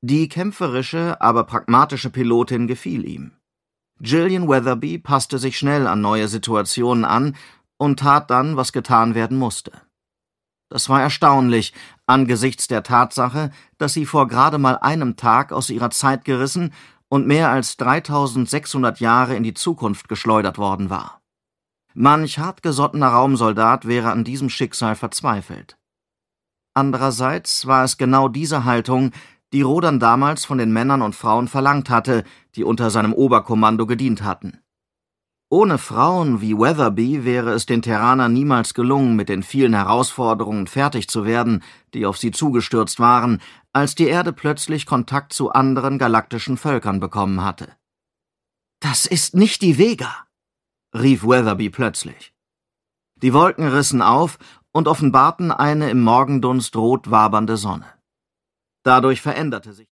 Die kämpferische, aber pragmatische Pilotin gefiel ihm. Gillian Weatherby passte sich schnell an neue Situationen an und tat dann, was getan werden musste. Das war erstaunlich, angesichts der Tatsache, dass sie vor gerade mal einem Tag aus ihrer Zeit gerissen und mehr als 3600 Jahre in die Zukunft geschleudert worden war. Manch hartgesottener Raumsoldat wäre an diesem Schicksal verzweifelt. Andererseits war es genau diese Haltung, die Rodan damals von den Männern und Frauen verlangt hatte, die unter seinem Oberkommando gedient hatten. Ohne Frauen wie Weatherby wäre es den Terranern niemals gelungen, mit den vielen Herausforderungen fertig zu werden, die auf sie zugestürzt waren, als die Erde plötzlich Kontakt zu anderen galaktischen Völkern bekommen hatte. »Das ist nicht die Vega«, rief Weatherby plötzlich. Die Wolken rissen auf und offenbarten eine im Morgendunst rot wabernde Sonne. Dadurch veränderte sich